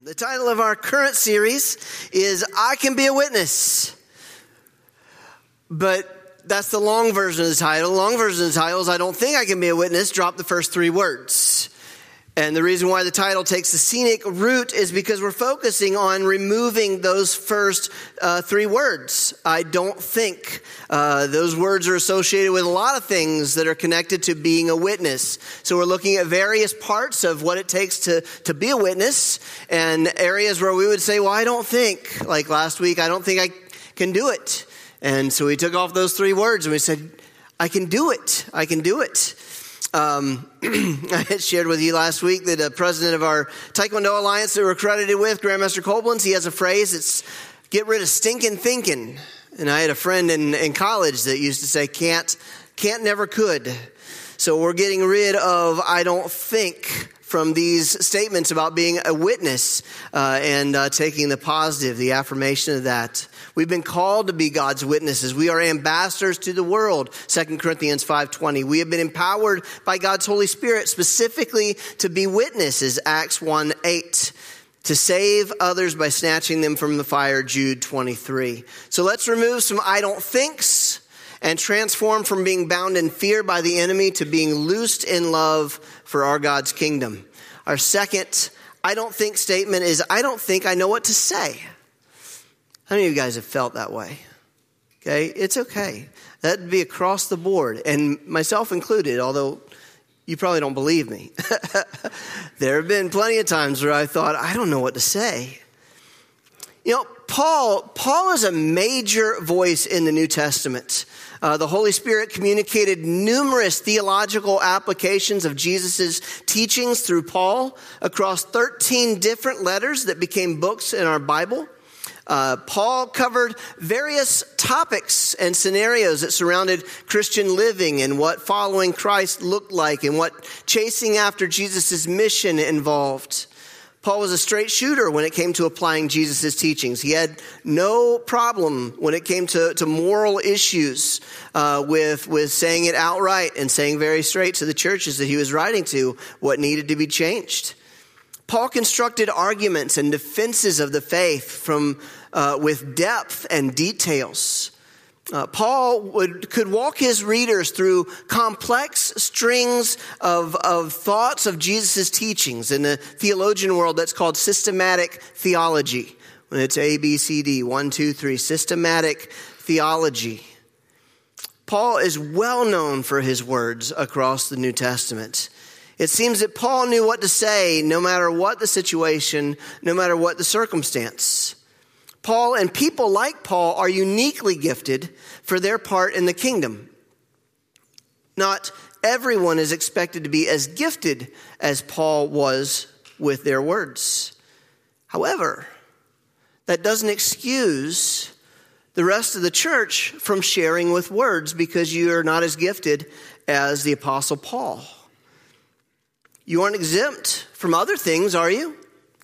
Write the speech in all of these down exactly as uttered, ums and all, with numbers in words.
The title of our current series is I Can Be a Witness. But that's the long version of the title. The long version of the title is I Don't Think I Can Be a Witness. Drop the first three words. And the reason why the title takes the scenic route is because we're focusing on removing those first uh, three words. I don't think. Uh, those words are associated with a lot of things that are connected to being a witness. So we're looking at various parts of what it takes to, to be a witness and areas where we would say, well, I don't think. Like last week, I don't think I can do it. And so we took off those three words and we said, I can do it. I can do it. Um, I had shared with you last week that the president of our Taekwondo Alliance that we're accredited with, Grandmaster Koblenz, he has a phrase, it's get rid of stinking thinking. And I had a friend in, in college that used to say, can't, can't, never could. So we're getting rid of I don't think from these statements about being a witness uh, and uh, taking the positive, the affirmation of that. We've been called to be God's witnesses. We are ambassadors to the world, Second Corinthians five twenty. We have been empowered by God's Holy Spirit specifically to be witnesses, Acts one eight. To save others by snatching them from the fire, Jude twenty-three. So let's remove some I don't thinks and transform from being bound in fear by the enemy to being loosed in love for our God's kingdom. Our second I don't think statement is I don't think I know what to say. How many of you guys have felt that way? Okay, it's okay. That'd be across the board, and myself included, although you probably don't believe me. There have been plenty of times where I thought, I don't know what to say. You know, Paul, Paul is a major voice in the New Testament. Uh, the Holy Spirit communicated numerous theological applications of Jesus' teachings through Paul across thirteen different letters that became books in our Bible. Uh, Paul covered various topics and scenarios that surrounded Christian living and what following Christ looked like and what chasing after Jesus' mission involved. Paul was a straight shooter when it came to applying Jesus' teachings. He had no problem when it came to, to moral issues uh, with, with saying it outright and saying very straight to the churches that he was writing to what needed to be changed. Paul constructed arguments and defenses of the faith from uh, with depth and details. Uh, Paul would could walk his readers through complex strings of, of thoughts of Jesus' teachings. In the theologian world, that's called systematic theology. When it's A, B, C, D, one, two, three, systematic theology. Paul is well known for his words across the New Testament. It seems that Paul knew what to say no matter what the situation, no matter what the circumstance. Paul and people like Paul are uniquely gifted for their part in the kingdom. Not everyone is expected to be as gifted as Paul was with their words. However, that doesn't excuse the rest of the church from sharing with words because you are not as gifted as the Apostle Paul. You aren't exempt from other things, are you?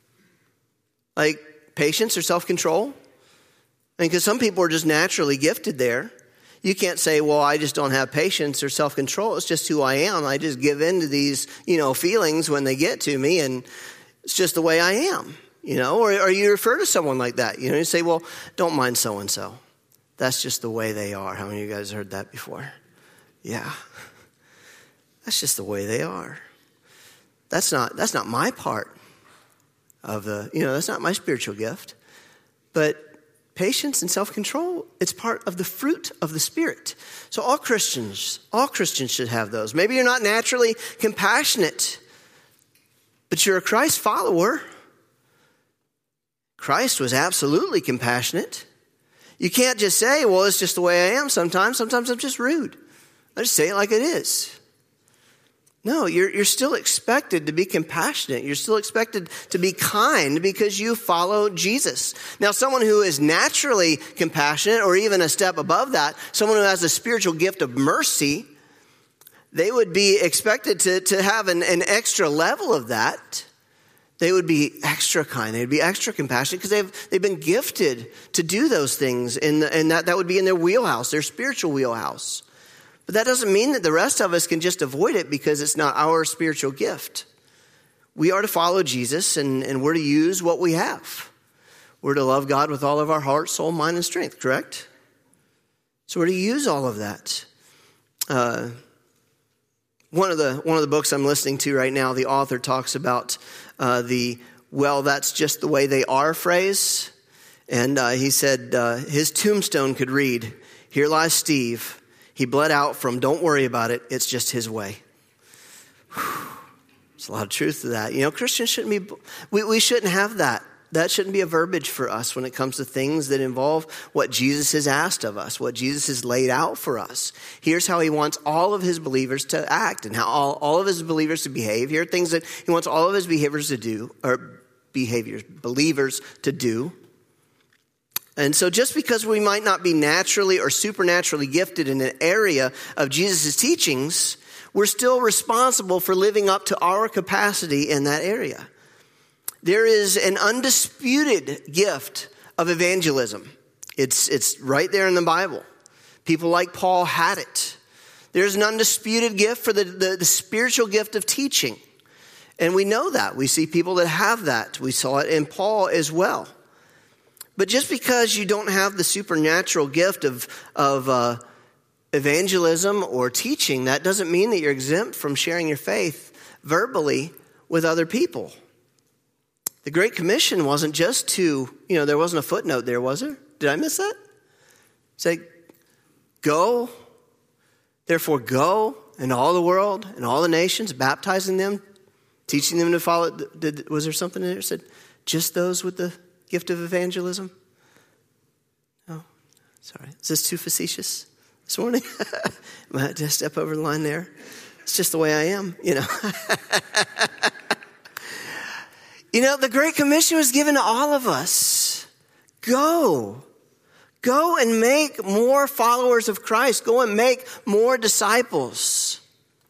Like patience or self-control? I mean, because some people are just naturally gifted there. You can't say, well, I just don't have patience or self-control. It's just who I am. I just give in to these, you know, feelings when they get to me, and it's just the way I am, you know? Or, or you refer to someone like that, you know, you say, well, don't mind so-and-so. That's just the way they are. How many of you guys heard that before? Yeah. That's just the way they are. That's not that's not my part of the, you know, that's not my spiritual gift. But patience and self-control, it's part of the fruit of the Spirit. So all Christians, all Christians should have those. Maybe you're not naturally compassionate, but you're a Christ follower. Christ was absolutely compassionate. You can't just say, well, it's just the way I am sometimes. Sometimes I'm just rude. I just say it like it is. No, you're, you're still expected to be compassionate. You're still expected to be kind because you follow Jesus. Now, someone who is naturally compassionate or even a step above that, someone who has a spiritual gift of mercy, they would be expected to, to have an, an extra level of that. They would be extra kind. They would be extra compassionate because they've, they've been gifted to do those things. In the, and that, that would be in their wheelhouse, their spiritual wheelhouse. But that doesn't mean that the rest of us can just avoid it because it's not our spiritual gift. we are to follow Jesus, and, and we're to use what we have. We're to love God with all of our heart, soul, mind, and strength, correct? So we're to use all of that. Uh, one of the one of the books I'm listening to right now, the author talks about uh, the, well, that's just the way they are phrase. And uh, he said uh, his tombstone could read, "Here lies Steve. He bled out from don't worry about it. It's just his way." Whew. There's a lot of truth to that. You know, Christians shouldn't be, we, we shouldn't have that. That shouldn't be a verbiage for us when it comes to things that involve what Jesus has asked of us, what Jesus has laid out for us. Here's how he wants all of his believers to act and how all, all of his believers to behave. Here are things that he wants all of his behaviors to do, or behaviors, believers to do. And so just because we might not be naturally or supernaturally gifted in an area of Jesus' teachings, we're still responsible for living up to our capacity in that area. There is an undisputed gift of evangelism. It's, it's right there in the Bible. People like Paul had it. There's an undisputed gift for the, the, the spiritual gift of teaching. And we know that. We see people that have that. We saw it in Paul as well. But just because you don't have the supernatural gift of, of uh, evangelism or teaching, that doesn't mean that you're exempt from sharing your faith verbally with other people. The Great Commission wasn't just to, you know, there wasn't a footnote there, was there? Did I miss that? Say, go, therefore go in all the world and all the nations, baptizing them, teaching them to follow. Did, was there something in there that said, just those with the gift of evangelism? Oh, sorry. Is this too facetious this morning? Am I to step over the line there? It's just the way I am, you know. You know, the Great Commission was given to all of us. Go. Go and make more followers of Christ. Go and make more disciples.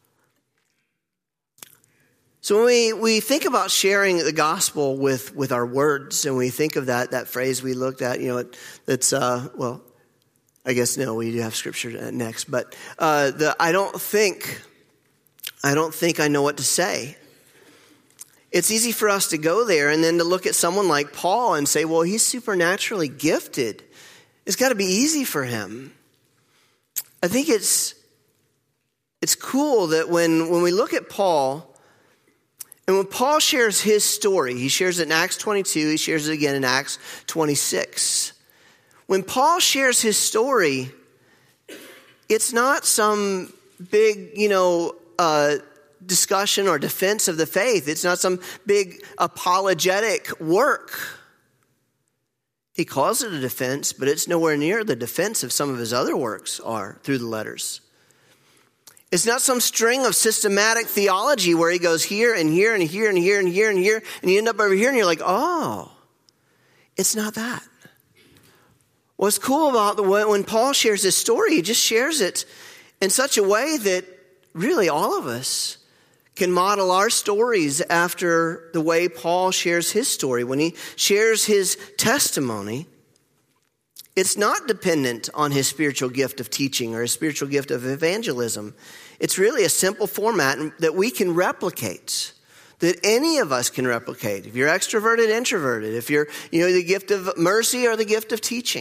So when we, we think about sharing the gospel with, with our words, and we think of that, that phrase we looked at, you know, it, it's, uh, well, I guess, no, we do have scripture next, but uh, the I don't think, I don't think I know what to say. It's easy for us to go there and then to look at someone like Paul and say, well, he's supernaturally gifted. It's got to be easy for him. I think it's it's cool that when, when we look at Paul, and when Paul shares his story, he shares it in Acts twenty-two, he shares it again in Acts twenty-six. When Paul shares his story, it's not some big, you know, uh, discussion or defense of the faith. It's not some big apologetic work. He calls it a defense, but it's nowhere near the defense of some of his other works are through the letters. It's not some string of systematic theology where he goes here and here and here and here and here and here, and you end up over here and you're like, oh, it's not that. What's cool about the way when Paul shares his story, he just shares it in such a way that really all of us can model our stories after the way Paul shares his story. When he shares his testimony, it's not dependent on his spiritual gift of teaching or his spiritual gift of evangelism. It's really a simple format that we can replicate, that any of us can replicate. If you're extroverted, introverted, if you're, you know, the gift of mercy or the gift of teaching.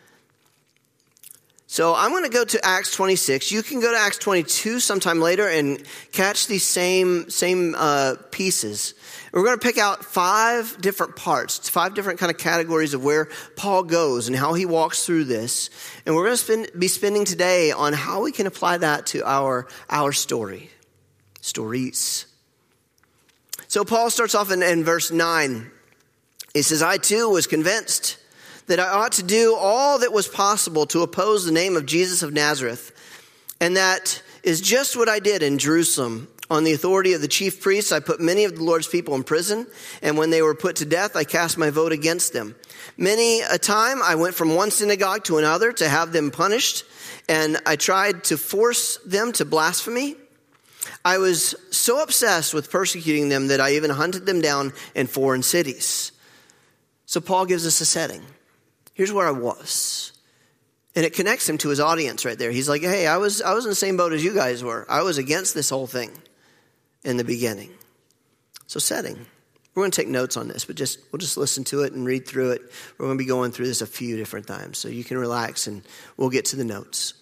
So I'm going to go to Acts twenty-six. You can go to Acts twenty-two sometime later and catch these same same uh, pieces. We're going to pick out five different parts, five different kind of categories of where Paul goes and how he walks through this. And we're going to spend, be spending today on how we can apply that to our, our story, stories. So Paul starts off in, in verse nine. He says, I too was convinced that I ought to do all that was possible to oppose the name of Jesus of Nazareth. And that is just what I did in Jerusalem. On the authority of the chief priests, I put many of the Lord's people in prison. And when they were put to death, I cast my vote against them. Many a time I went from one synagogue to another to have them punished. And I tried to force them to blasphemy. I was so obsessed with persecuting them that I even hunted them down in foreign cities. So Paul gives us a setting. Here's where I was. And it connects him to his audience right there. He's like, hey, I was I was in the same boat as you guys were. I was against this whole thing in the beginning. So setting. We're going to take notes on this, but just we'll just listen to it and read through it. We're going to be going through this a few different times, so you can relax and we'll get to the notes.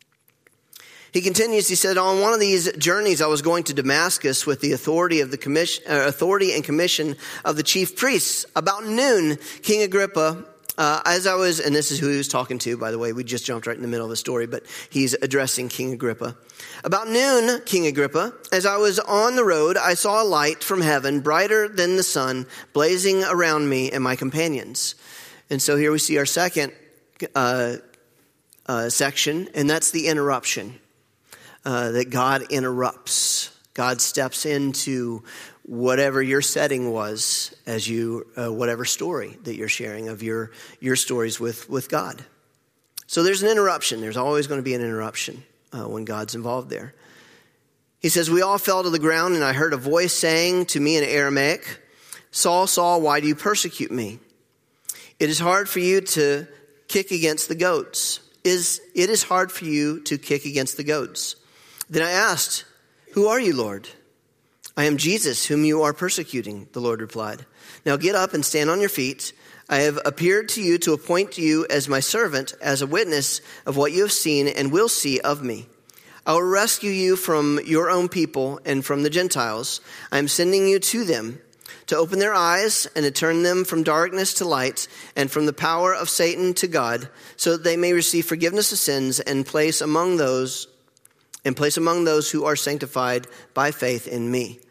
He continues, he said, on one of these journeys I was going to Damascus with the authority of the commission, uh, authority and commission of the chief priests. About noon, King Agrippa, uh, as I was, and this is who he was talking to, by the way, we just jumped right in the middle of the story, but he's addressing King Agrippa. About noon, King Agrippa, as I was on the road, I saw a light from heaven, brighter than the sun, blazing around me and my companions. And so here we see our second uh, uh, section, and that's the interruption. Uh, that God interrupts. God steps into whatever your setting was as you, uh, whatever story that you're sharing of your, your stories with, with God. So there's an interruption. There's always going to be an interruption uh, when God's involved there. He says, we all fell to the ground and I heard a voice saying to me in Aramaic, Saul, Saul, why do you persecute me? It is hard for you to kick against the goats. Is It is hard for you to kick against the goats. Then I asked, who are you, Lord? I am Jesus, whom you are persecuting, the Lord replied. Now get up and stand on your feet. I have appeared to you to appoint you as my servant, as a witness of what you have seen and will see of me. I will rescue you from your own people and from the Gentiles. I am sending you to them to open their eyes and to turn them from darkness to light and from the power of Satan to God, so that they may receive forgiveness of sins and place among those and place among those who are sanctified by faith in me.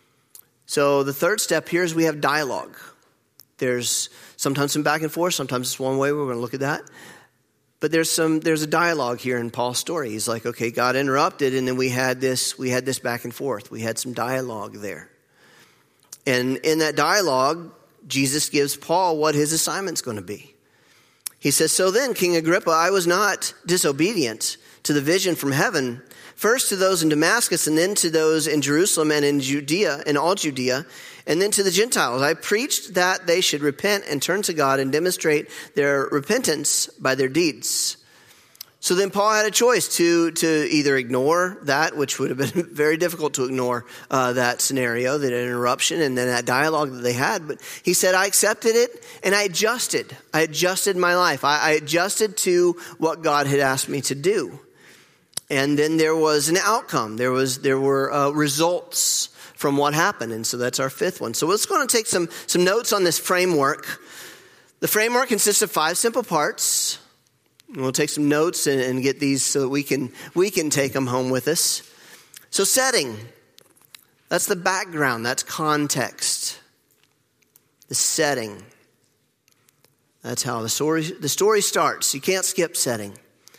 So the third step here is we have dialogue. There's sometimes some back and forth, sometimes it's one way. We're going to look at that. But there's some there's a dialogue here in Paul's story. He's like, okay, God interrupted, and then we had this we had this back and forth. We had some dialogue there. And in that dialogue, Jesus gives Paul what his assignment's going to be. He says, so then, King Agrippa, I was not disobedient to the vision from heaven, first to those in Damascus and then to those in Jerusalem and in Judea and all Judea, and then to the Gentiles. I preached that they should repent and turn to God and demonstrate their repentance by their deeds. So then Paul had a choice to, to either ignore that, which would have been very difficult to ignore uh, that scenario, that interruption, and then that dialogue that they had. But he said, I accepted it and I adjusted. I adjusted my life. I, I adjusted to what God had asked me to do. And then there was an outcome. There was there were uh, results from what happened. And so that's our fifth one. So let's go and take some, some notes on this framework. The framework consists of five simple parts. We'll take some notes and, and get these so that we can we can take them home with us. So setting, that's the background, that's context. The setting, that's how the story the story starts. You can't skip setting.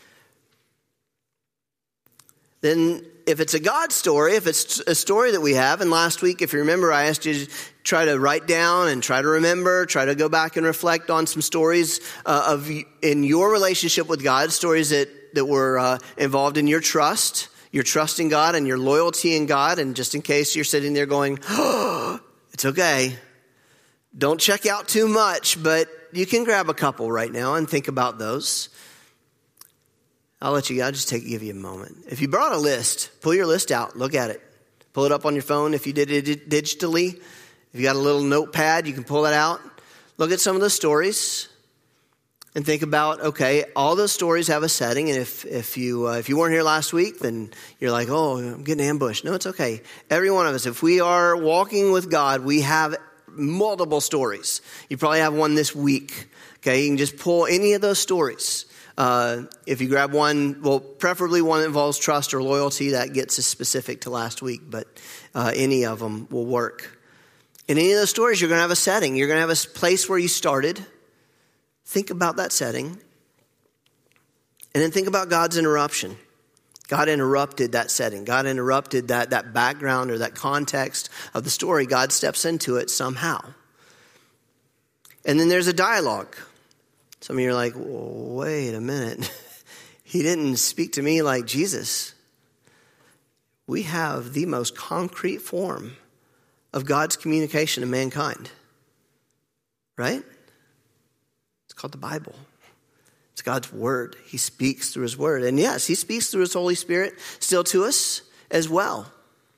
Then if it's a God story, if it's a story that we have, and last week, if you remember, I asked you to try to write down and try to remember, try to go back and reflect on some stories uh, of in your relationship with God, stories that, that were uh, involved in your trust, your trust in God and your loyalty in God. And just in case you're sitting there going, oh, it's okay. Don't check out too much, but you can grab a couple right now and think about those. I'll let you, I'll just take, give you a moment. If you brought a list, pull your list out, look at it. Pull it up on your phone if you did it digitally. If you got a little notepad, you can pull that out. Look at some of the stories and think about, okay, all those stories have a setting. And if, if you, uh, if you weren't here last week, then you're like, oh, I'm getting ambushed. No, it's okay. Every one of us, if we are walking with God, we have multiple stories. You probably have one this week. Okay, you can just pull any of those stories. Uh, if you grab one, well, preferably one that involves trust or loyalty, that gets us specific to last week, but uh, any of them will work. In any of those stories, you're going to have a setting. You're going to have a place where you started. Think about that setting. And then think about God's interruption. God interrupted that setting. God interrupted that, that background or that context of the story. God steps into it somehow. And then there's a dialogue. Some of you are like, wait a minute. He didn't speak to me like Jesus. We have the most concrete form of God's communication to mankind. Right? It's called the Bible. It's God's word. He speaks through his word. And yes, he speaks through his Holy Spirit still to us as well.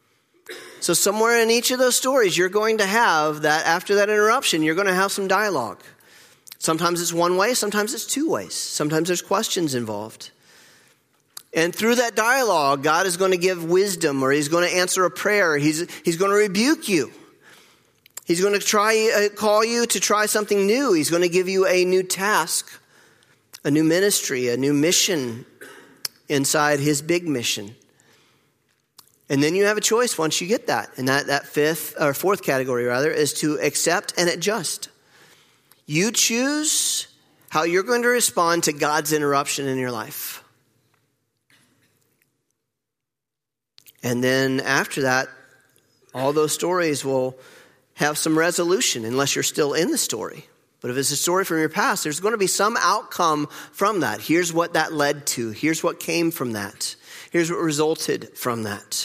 So somewhere in each of those stories, you're going to have that, after that interruption, you're going to have some dialogue. Sometimes it's one way, sometimes it's two ways. Sometimes there's questions involved. And through that dialogue, God is going to give wisdom, or he's going to answer a prayer. He's, he's going to rebuke you. He's going to try, uh, call you to try something new. He's going to give you a new task, a new ministry, a new mission inside his big mission. And then you have a choice once you get that. And that, that fifth or fourth category rather is to accept and adjust. You choose how you're going to respond to God's interruption in your life. And then after that, all those stories will have some resolution unless you're still in the story. But if it's a story from your past, there's going to be some outcome from that. Here's what that led to. Here's what came from that. Here's what resulted from that.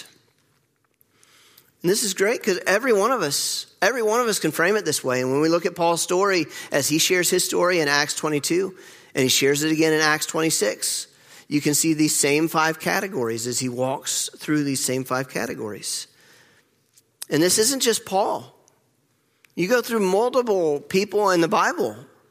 And this is great because every one of us, every one of us can frame it this way. And when we look at Paul's story, as he shares his story in Acts twenty-two, and he shares it again in Acts twenty-six, you can see these same five categories as he walks through these same five categories. And this isn't just Paul. You go through multiple people in the Bible.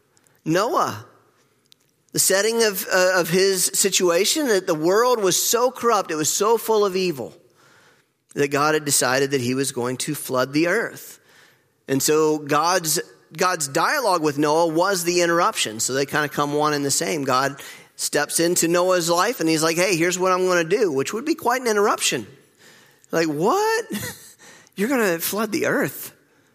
Noah, the setting of, uh, of his situation, that the world was so corrupt, it was so full of evil, that God had decided that he was going to flood the earth. And so God's God's dialogue with Noah was the interruption. So they kind of come one and the same. God steps into Noah's life and he's like, hey, here's what I'm going to do, which would be quite an interruption. Like, what? You're going to flood the earth?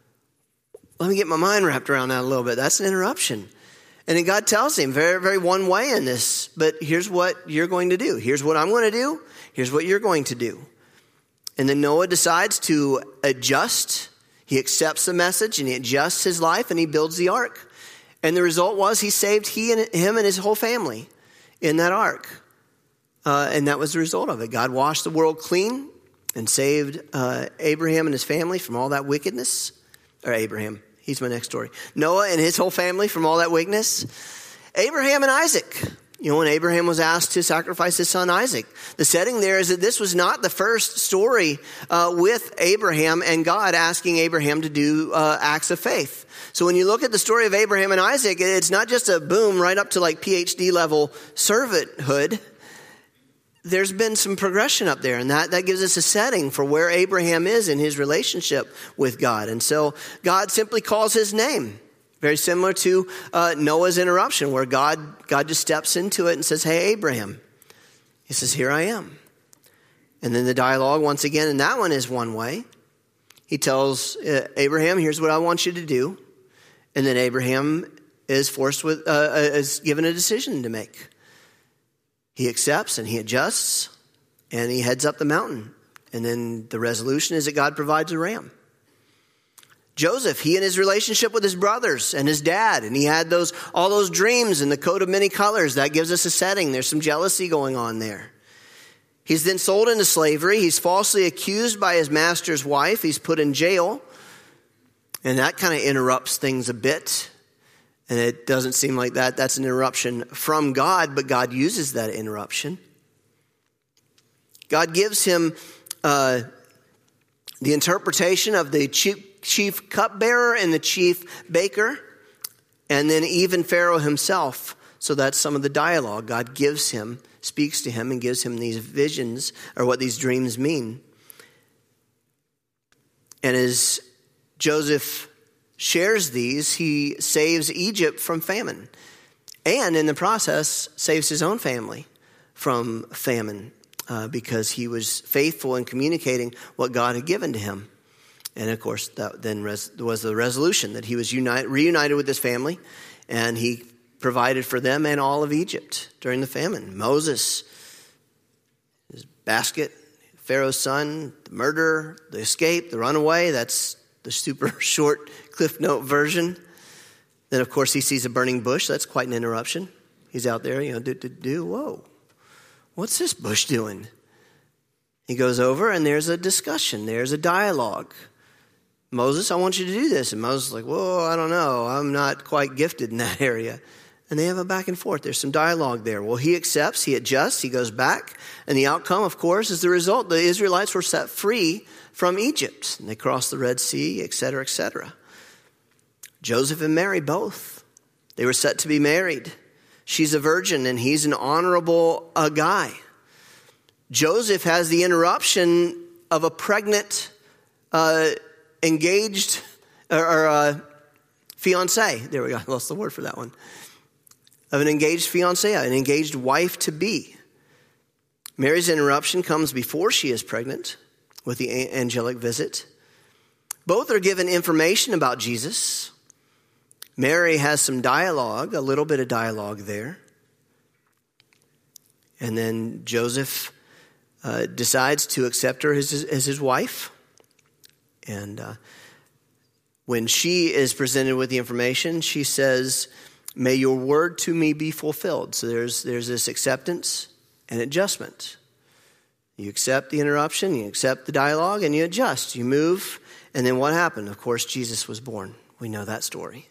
Let me get my mind wrapped around that a little bit. That's an interruption. And then God tells him very, very one way in this, but here's what you're going to do. Here's what I'm going to do. Here's what you're going to do. And then Noah decides to adjust. He accepts the message and he adjusts his life and he builds the ark. And the result was he saved he and him and his whole family in that ark. Uh, and that was the result of it. God washed the world clean and saved uh, Abraham and his family from all that wickedness. Or Abraham, he's my next story. Noah and his whole family from all that wickedness. Abraham and Isaac. You know, when Abraham was asked to sacrifice his son Isaac, the setting there is that this was not the first story uh, with Abraham and God asking Abraham to do uh, acts of faith. So when you look at the story of Abraham and Isaac, it's not just a boom right up to like P H D level servanthood. There's been some progression up there, and that, that gives us a setting for where Abraham is in his relationship with God. And so God simply calls his name. Very similar to uh, Noah's interruption, where God, God just steps into it and says, hey, Abraham. He says, here I am. And then the dialogue, once again, and that one is one way. He tells uh, Abraham, here's what I want you to do. And then Abraham is forced with, uh, is given a decision to make. He accepts and he adjusts and he heads up the mountain. And then the resolution is that God provides a ram. Joseph, he and his relationship with his brothers and his dad, and he had those all those dreams and the coat of many colors. That gives us a setting. There's some jealousy going on there. He's then sold into slavery. He's falsely accused by his master's wife. He's put in jail. And that kind of interrupts things a bit. And it doesn't seem like that. That's an interruption from God, but God uses that interruption. God gives him uh, the interpretation of the chief chief cupbearer and the chief baker, and then even Pharaoh himself. So that's some of the dialogue God gives him, speaks to him, and gives him these visions, or what these dreams mean. And as Joseph shares these, he saves Egypt from famine, and in the process saves his own family from famine, uh, because he was faithful in communicating what God had given to him. And of course, that then res- was the resolution that he was unite, reunited with his family, and he provided for them and all of Egypt during the famine. Moses, his basket, Pharaoh's son, the murder, the escape, the runaway. That's the super short Cliff Note version. Then, of course, he sees a burning bush. That's quite an interruption. He's out there, you know, do, do, do. Whoa, what's this bush doing? He goes over, and there's a discussion. There's a dialogue. Moses, I want you to do this. And Moses is like, whoa, I don't know. I'm not quite gifted in that area. And they have a back and forth. There's some dialogue there. Well, he accepts, he adjusts, he goes back. And the outcome, of course, is the result. The Israelites were set free from Egypt. And they crossed the Red Sea, et cetera, et cetera. Joseph and Mary both. They were set to be married. She's a virgin and he's an honorable uh, guy. Joseph has the interruption of a pregnant, uh, engaged, or, or uh, fiance. There we go. I lost the word for that one. Of an engaged fiancée, an engaged wife to be. Mary's interruption comes before she is pregnant with the angelic visit. Both are given information about Jesus. Mary has some dialogue, a little bit of dialogue there. And then Joseph uh, decides to accept her as his, as his wife. And uh, when she is presented with the information, she says, "May your word to me be fulfilled." So there's there's this acceptance and adjustment. You accept the interruption, you accept the dialogue, and you adjust. You move, and then what happened? Of course, Jesus was born. We know that story.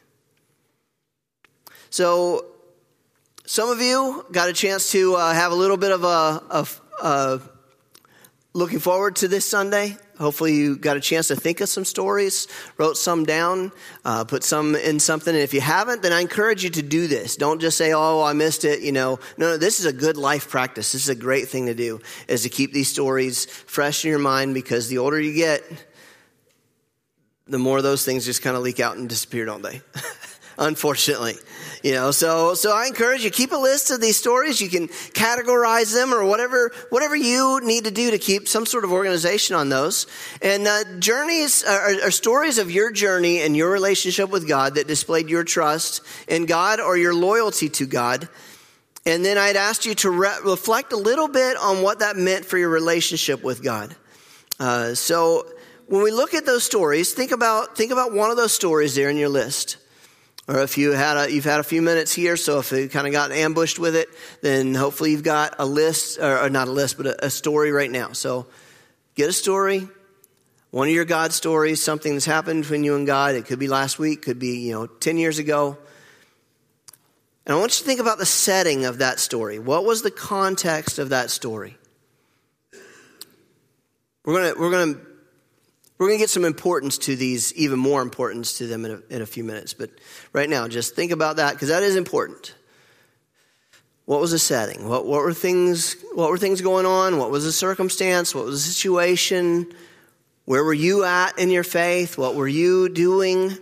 So some of you got a chance to uh, have a little bit of a, of, uh, looking forward to this Sunday. Hopefully you got a chance to think of some stories, wrote some down, uh, put some in something. And if you haven't, then I encourage you to do this. Don't just say, "Oh, I missed it." You know, no, no, this is a good life practice. This is a great thing to do, is to keep these stories fresh in your mind, because the older you get, the more those things just kind of leak out and disappear, don't they? Unfortunately, you know, so, so I encourage you, keep a list of these stories. You can categorize them or whatever, whatever you need to do to keep some sort of organization on those. And, uh, journeys are, are stories of your journey and your relationship with God that displayed your trust in God or your loyalty to God. And then I'd asked you to re- reflect a little bit on what that meant for your relationship with God. Uh, so when we look at those stories, think about, think about one of those stories there in your list. Or if you had a, you've had a few minutes here, so if you kind of got ambushed with it, then hopefully you've got a list, or, or not a list, but a, a story right now. So get a story, one of your God stories, something that's happened between you and God. It could be last week, could be, you know, ten years ago. And I want you to think about the setting of that story. What was the context of that story? We're gonna we're gonna we're gonna get some importance to these, even more importance to them in a, in a few minutes. But right now, just think about that, because that is important. What was the setting? What what were things what were things going on? What was the circumstance? What was the situation? Where were you at in your faith? What were you doing?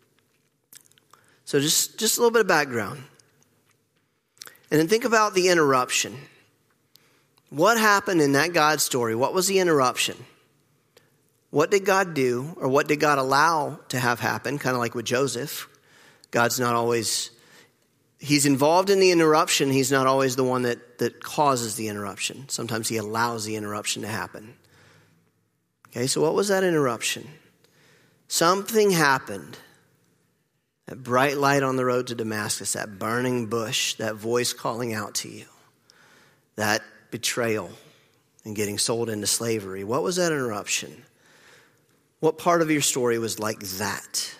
So just, just a little bit of background. And then think about the interruption. What happened in that God story? What was the interruption? What did God do, or what did God allow to have happen? Kind of like with Joseph. God's not always, he's involved in the interruption. He's not always the one that, that causes the interruption. Sometimes he allows the interruption to happen. Okay, so what was that interruption? Something happened. That bright light on the road to Damascus, that burning bush, that voice calling out to you, that betrayal and getting sold into slavery. What was that interruption? What part of your story was like that?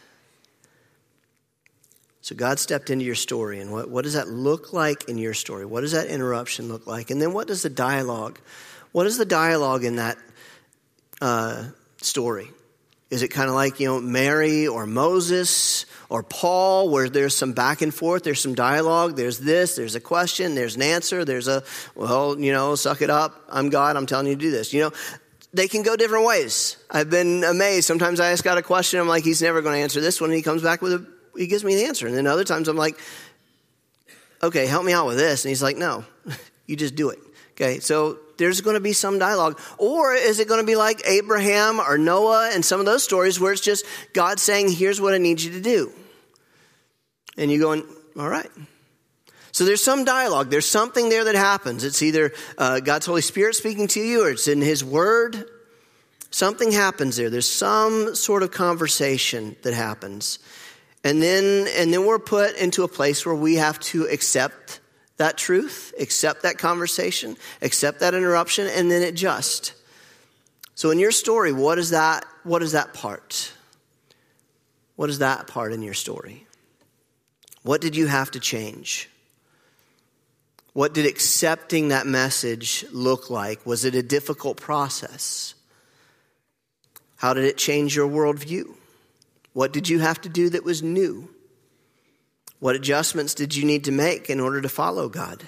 So God stepped into your story, and what, what does that look like in your story? What does that interruption look like? And then what does the dialogue, what is the dialogue in that uh, story? Is it kind of like, you know, Mary or Moses or Paul, where there's some back and forth, there's some dialogue, there's this, there's a question, there's an answer, there's a, well, you know, suck it up, I'm God, I'm telling you to do this. You know, they can go different ways. I've been amazed. Sometimes I ask God a question, I'm like, he's never going to answer this one, and he comes back with a, he gives me an answer. And then other times I'm like, okay, help me out with this. And he's like, no, you just do it. Okay, so there's going to be some dialogue. Or is it going to be like Abraham or Noah and some of those stories where it's just God saying, here's what I need you to do. And you going, all right. So there's some dialogue. There's something there that happens. It's either uh, God's Holy Spirit speaking to you, or it's in his word. Something happens there. There's some sort of conversation that happens. And then, and then we're put into a place where we have to accept that truth, accept that conversation, accept that interruption, and then adjust. So in your story, what is that, what is that part? What is that part in your story? What did you have to change? What did accepting that message look like? Was it a difficult process? How did it change your worldview? What did you have to do that was new? What adjustments did you need to make in order to follow God?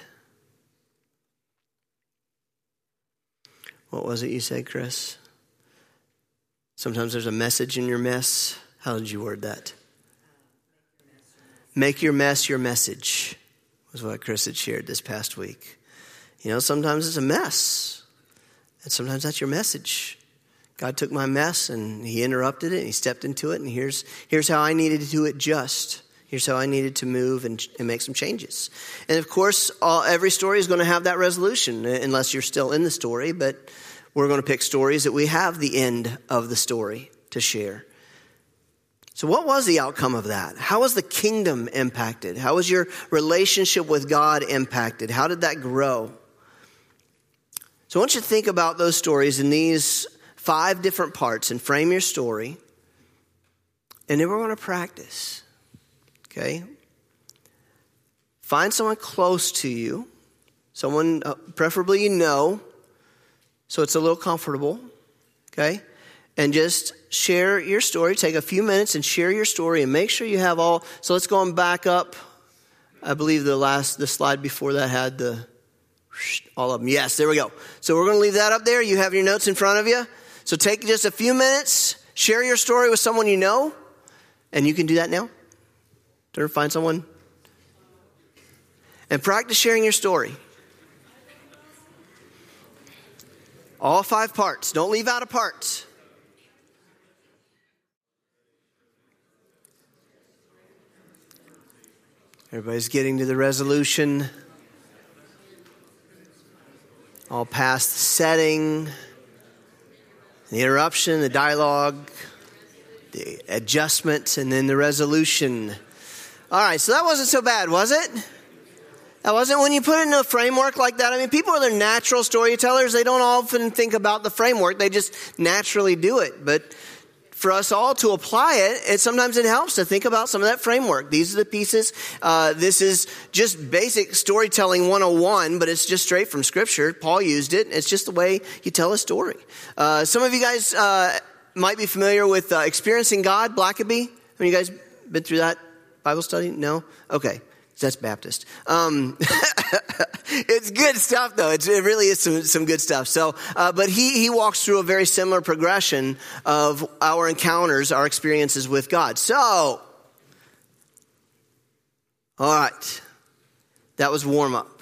What was it you said, Chris? Sometimes there's a message in your mess. How did you word that? Make your mess your message, was what Chris had shared this past week. You know, sometimes it's a mess, and sometimes that's your message. God took my mess and he interrupted it and he stepped into it, and here's here's how I needed to adjust. Here's how I needed to move and, and make some changes. And of course, all, every story is going to have that resolution unless you're still in the story, but we're going to pick stories that we have the end of the story to share. So what was the outcome of that? How was the kingdom impacted? How was your relationship with God impacted? How did that grow? So I want you to think about those stories in these five different parts and frame your story. And then we're going to practice. Okay? Find someone close to you. Someone uh, preferably you know. So it's a little comfortable. Okay? And just share your story. Take a few minutes and share your story and make sure you have all. So let's go on back up. I believe the last, the slide before that had the, all of them. Yes, there we go. So we're going to leave that up there. You have your notes in front of you. So take just a few minutes, share your story with someone you know, and you can do that now. Turn, find someone. And practice sharing your story. All five parts. Don't leave out a part. Everybody's getting to the resolution. All past the setting, the interruption, the dialogue, the adjustment, and then the resolution. All right, so that wasn't so bad, was it? That wasn't when you put it in a framework like that. I mean, people are their natural storytellers. They don't often think about the framework. They just naturally do it. But for us all to apply it, it sometimes it helps to think about some of that framework. These are the pieces. Uh, this is just basic storytelling one oh one, but it's just straight from Scripture. Paul used it. It's just the way you tell a story. Uh, some of you guys uh, might be familiar with uh, Experiencing God, Blackaby. Have you guys been through that Bible study? No? Okay. That's Baptist. Um, it's good stuff, though. It's, it really is some, some good stuff. So, uh, but he he walks through a very similar progression of our encounters, our experiences with God. So, all right, that was warm up.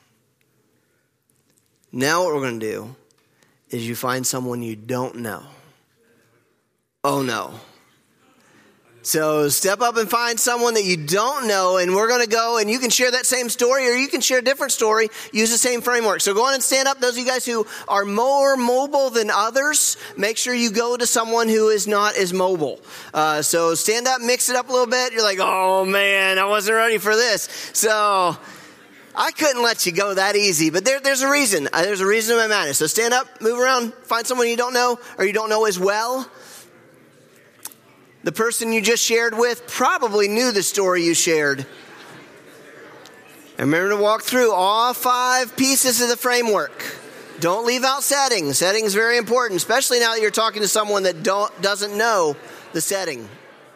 Now what we're going to do is you find someone you don't know. Oh no. So step up and find someone that you don't know, and we're going to go, and you can share that same story, or you can share a different story, use the same framework. So go on and stand up. Those of you guys who are more mobile than others, make sure you go to someone who is not as mobile. Uh, so stand up, mix it up a little bit. You're like, oh man, I wasn't ready for this. So I couldn't let you go that easy, but there, there's a reason. Uh, there's a reason to my madness. So stand up, move around, find someone you don't know, or you don't know as well. The person you just shared with probably knew the story you shared. And remember to walk through all five pieces of the framework. Don't leave out setting. Setting is very important, especially now that you're talking to someone that don't, doesn't know the setting.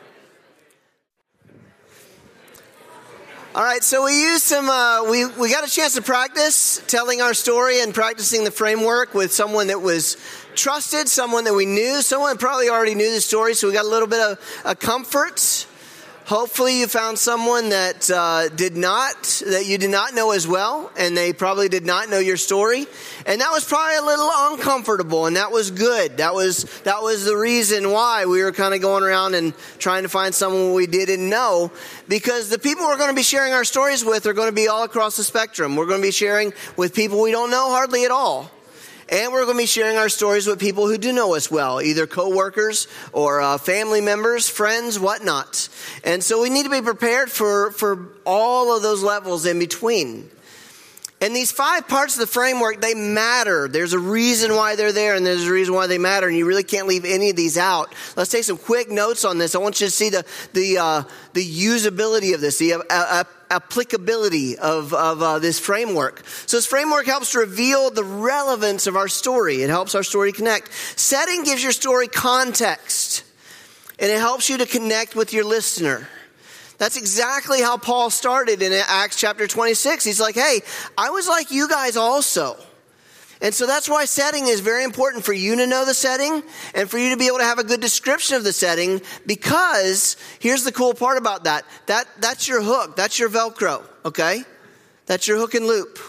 All right, so we used some, uh, we, we got a chance to practice telling our story and practicing the framework with someone that was trusted, someone that we knew, someone that probably already knew the story, so we got a little bit of a comfort. Hopefully you found someone that uh, did not, that you did not know as well, and they probably did not know your story. And that was probably a little uncomfortable, and that was good. That was that was the reason why we were kind of going around and trying to find someone we didn't know, because the people we're going to be sharing our stories with are going to be all across the spectrum. We're going to be sharing with people we don't know hardly at all. And we're going to be sharing our stories with people who do know us well, either coworkers or uh, family members, friends, whatnot. And so we need to be prepared for, for all of those levels in between. And these five parts of the framework, they matter. There's a reason why they're there, and there's a reason why they matter, and you really can't leave any of these out. Let's take some quick notes on this. I want you to see the the uh, the usability of this, the uh, uh, applicability of, of uh, this framework. So this framework helps to reveal the relevance of our story. It helps our story connect. Setting gives your story context, and it helps you to connect with your listener. That's exactly how Paul started in Acts chapter twenty-six. He's like, hey, I was like you guys also. And so that's why setting is very important for you to know the setting and for you to be able to have a good description of the setting, because here's the cool part about that. That that's your hook. That's your Velcro, okay? That's your hook and loop.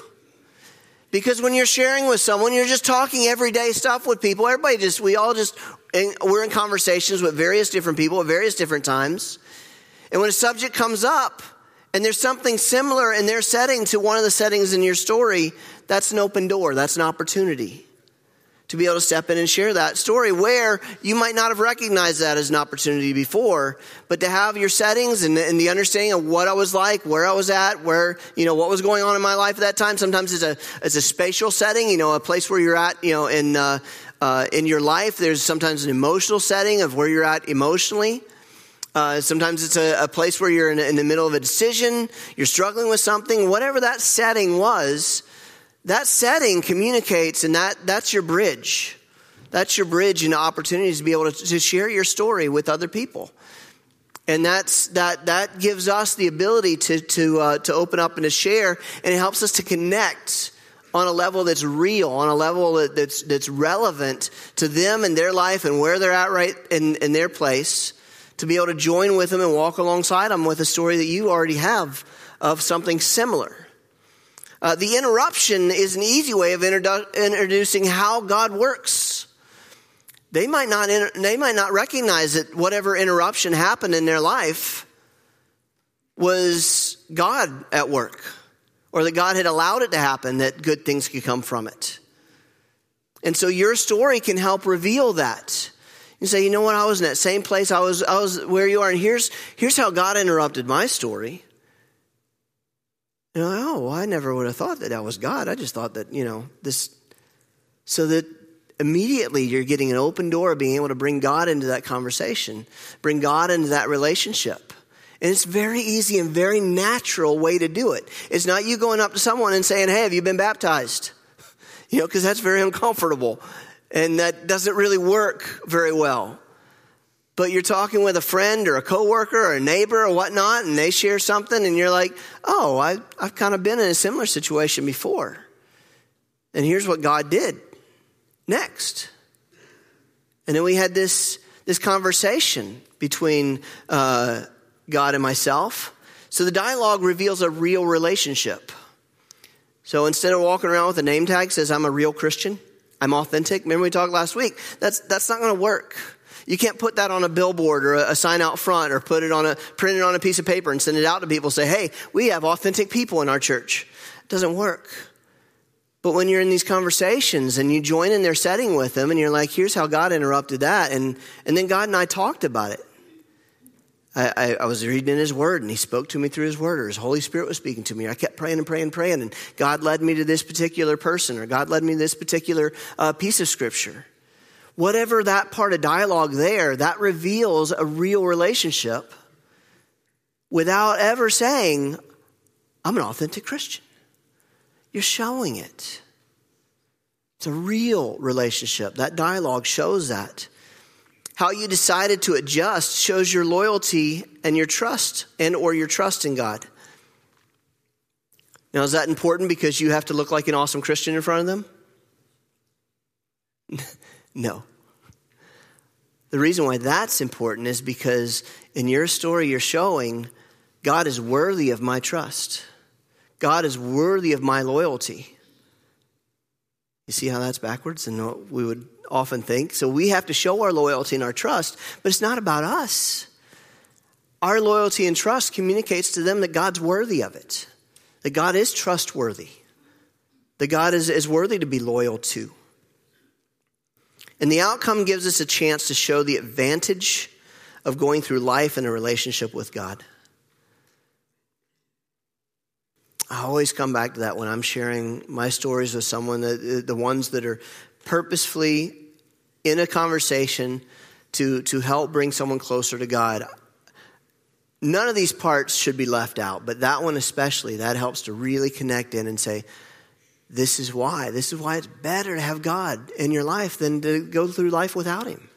Because when you're sharing with someone, you're just talking everyday stuff with people. Everybody just, we all just, we're in conversations with various different people at various different times. And when a subject comes up and there's something similar in their setting to one of the settings in your story, that's an open door. That's an opportunity to be able to step in and share that story where you might not have recognized that as an opportunity before, but to have your settings and, and the understanding of what I was like, where I was at, where, you know, what was going on in my life at that time. Sometimes it's a, it's a spatial setting, you know, a place where you're at, you know, in, uh, uh, in your life. There's sometimes an emotional setting of where you're at emotionally. Uh, sometimes it's a, a place where you're in, in the middle of a decision, you're struggling with something, whatever that setting was, that setting communicates, and that, that's your bridge. That's your bridge into opportunities to be able to, to share your story with other people. And that's, that, that gives us the ability to, to, uh, to open up and to share, and it helps us to connect on a level that's real, on a level that, that's, that's relevant to them and their life and where they're at right in, in their place, to be able to join with them and walk alongside them with a story that you already have of something similar. Uh, the interruption is an easy way of introdu- introducing how God works. They might not inter- they might not recognize that whatever interruption happened in their life was God at work, or that God had allowed it to happen, that good things could come from it. And so your story can help reveal that. You say, you know what, I was in that same place, I was I was where you are, and here's here's how God interrupted my story. You know, oh, well, I never would have thought that that was God. I just thought that, you know, this, so that immediately you're getting an open door of being able to bring God into that conversation, bring God into that relationship. And it's very easy and very natural way to do it. It's not you going up to someone and saying, hey, have you been baptized? You know, because that's very uncomfortable. And that doesn't really work very well. But you're talking with a friend or a coworker or a neighbor or whatnot, and they share something, and you're like, oh, I, I've kind of been in a similar situation before. And here's what God did next. And then we had this, this conversation between uh, God and myself. So the dialogue reveals a real relationship. So instead of walking around with a name tag that says I'm a real Christian, I'm authentic. Remember we talked last week? That's that's not going to work. You can't put that on a billboard or a, a sign out front, or put it on a print it on a piece of paper and send it out to people. Say, hey, we have authentic people in our church. It doesn't work. But when you're in these conversations and you join in their setting with them, and you're like, here's how God interrupted that, and and then God and I talked about it. I, I, I was reading in His Word, and He spoke to me through His Word, or His Holy Spirit was speaking to me. I kept praying and praying and praying, and God led me to this particular person, or God led me to this particular uh, piece of Scripture. Whatever that part of dialogue there, that reveals a real relationship without ever saying, I'm an authentic Christian. You're showing it. It's a real relationship. That dialogue shows that. How you decided to adjust shows your loyalty and your trust and or your trust in God. Now, is that important because you have to look like an awesome Christian in front of them? No. The reason why that's important is because in your story you're showing God is worthy of my trust. God is worthy of my loyalty. You see how that's backwards and what we would often think? So we have to show our loyalty and our trust, but it's not about us. Our loyalty and trust communicates to them that God's worthy of it, that God is trustworthy, that God is, is worthy to be loyal to. And the outcome gives us a chance to show the advantage of going through life in a relationship with God. I always come back to that when I'm sharing my stories with someone, the, the ones that are purposefully in a conversation to, to help bring someone closer to God. None of these parts should be left out, but that one especially, that helps to really connect in and say, this is why. This is why it's better to have God in your life than to go through life without him.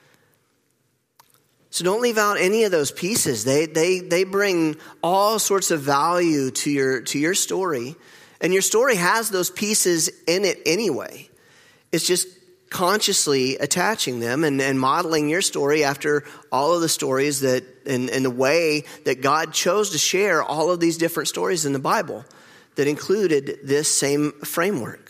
So don't leave out any of those pieces. They they they bring all sorts of value to your to your story. And your story has those pieces in it anyway. It's just consciously attaching them and, and modeling your story after all of the stories that and, and the way that God chose to share all of these different stories in the Bible that included this same framework.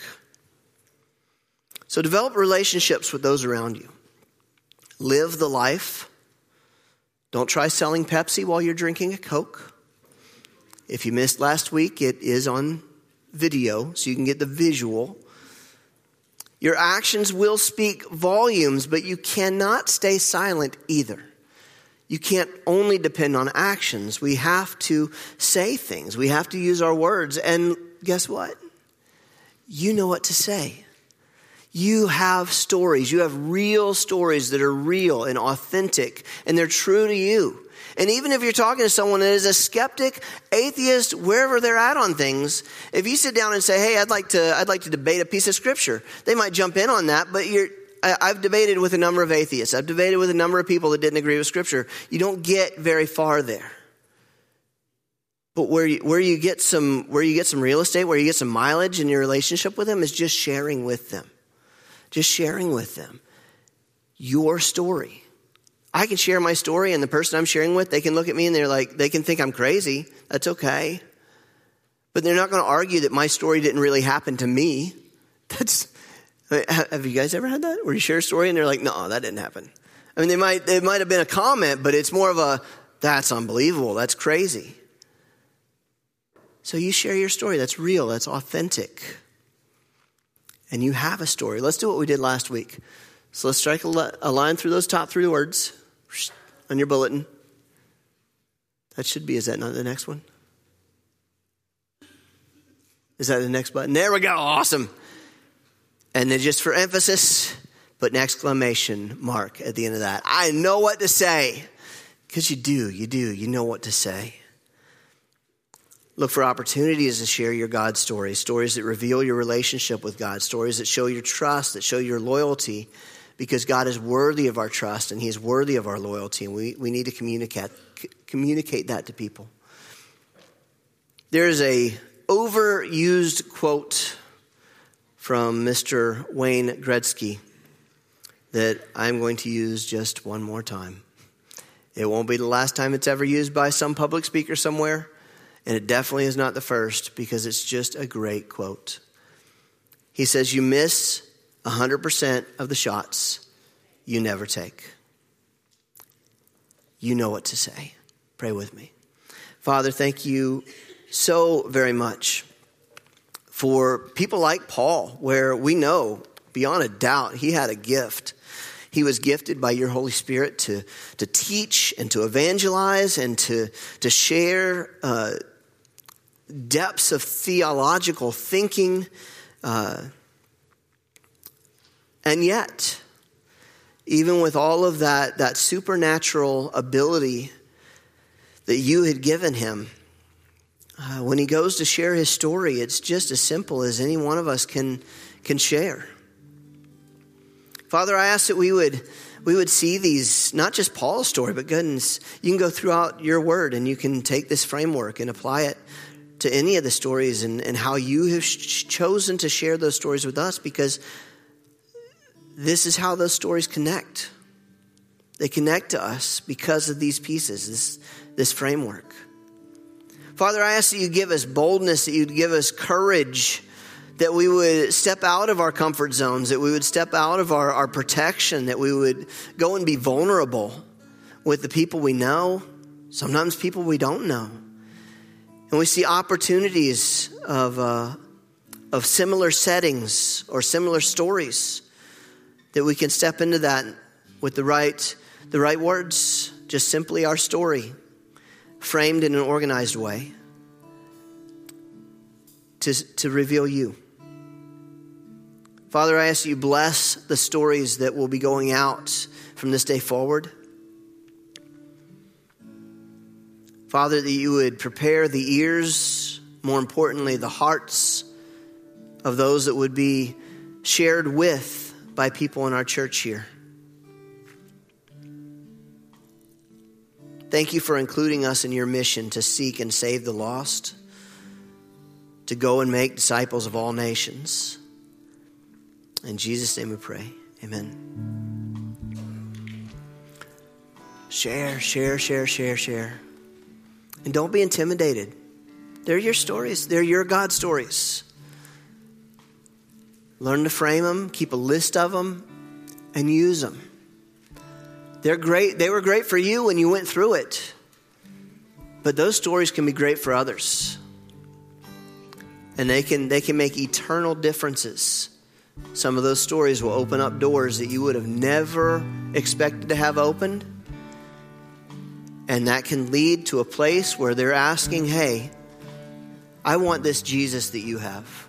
So develop relationships with those around you. Live the life. Don't try selling Pepsi while you're drinking a Coke. If you missed last week, it is on video, so you can get the visual. Your actions will speak volumes, but you cannot stay silent either. You can't only depend on actions. We have to say things. We have to use our words. And guess what? You know what to say. You have stories. You have real stories that are real and authentic, and they're true to you. And even if you're talking to someone that is a skeptic, atheist, wherever they're at on things, if you sit down and say, hey, I'd like to, I'd like to debate a piece of scripture, they might jump in on that, but you're, I, I've debated with a number of atheists. I've debated with a number of people that didn't agree with scripture. You don't get very far there. But where you, where you get some, where you get some real estate, where you get some mileage in your relationship with them is just sharing with them. Just sharing with them your story. I can share my story, and the person I'm sharing with, they can look at me and they're like, they can think I'm crazy. That's okay. But they're not going to argue that my story didn't really happen to me. That's, have you guys ever had that? Where you share a story and they're like, no, that didn't happen. I mean, they might, it might have been a comment, but it's more of a, that's unbelievable. That's crazy. So you share your story. That's real. That's authentic. And you have a story. Let's do what we did last week. So let's strike a line through those top three words on your bulletin. That should be, is that not the next one? Is that the next button? There we go. Awesome. And then just for emphasis, put an exclamation mark at the end of that. I know what to say. Because you do, you do. You know what to say. Look for opportunities to share your God story, stories that reveal your relationship with God, stories that show your trust, that show your loyalty, because God is worthy of our trust and he is worthy of our loyalty, and we, we need to communicate, communicate that to people. There is a overused quote from Mister Wayne Gretzky that I'm going to use just one more time. It won't be the last time it's ever used by some public speaker somewhere. And it definitely is not the first, because it's just a great quote. He says, you miss one hundred percent of the shots you never take. You know what to say. Pray with me. Father, thank you so very much for people like Paul, where we know beyond a doubt he had a gift. He was gifted by your Holy Spirit to, to teach and to evangelize and to, to share uh, depths of theological thinking. Uh, and yet, even with all of that, that supernatural ability that you had given him, uh, when he goes to share his story, it's just as simple as any one of us can, can share. Father, I ask that we would we would see these, not just Paul's story, but goodness, you can go throughout your word and you can take this framework and apply it to any of the stories, and, and how you have ch- chosen to share those stories with us, because this is how those stories connect. They connect to us because of these pieces, this, this framework. Father, I ask that you give us boldness, that you'd give us courage, that we would step out of our comfort zones, that we would step out of our, our protection, that we would go and be vulnerable with the people we know, sometimes people we don't know. And we see opportunities of uh, of similar settings or similar stories, that we can step into that with the right the right words, just simply our story, framed in an organized way. to, to reveal you. Father, I ask you bless the stories that will be going out from this day forward. Father, that you would prepare the ears, more importantly, the hearts of those that would be shared with by people in our church here. Thank you for including us in your mission to seek and save the lost, to go and make disciples of all nations. In Jesus' name we pray. Amen. Share, share, share, share, share. And don't be intimidated. They're your stories. They're your God stories. Learn to frame them, keep a list of them, and use them. They're great. They were great for you when you went through it. But those stories can be great for others. And they can they can make eternal differences. Some of those stories will open up doors that you would have never expected to have opened. And that can lead to a place where they're asking, hey, I want this Jesus that you have.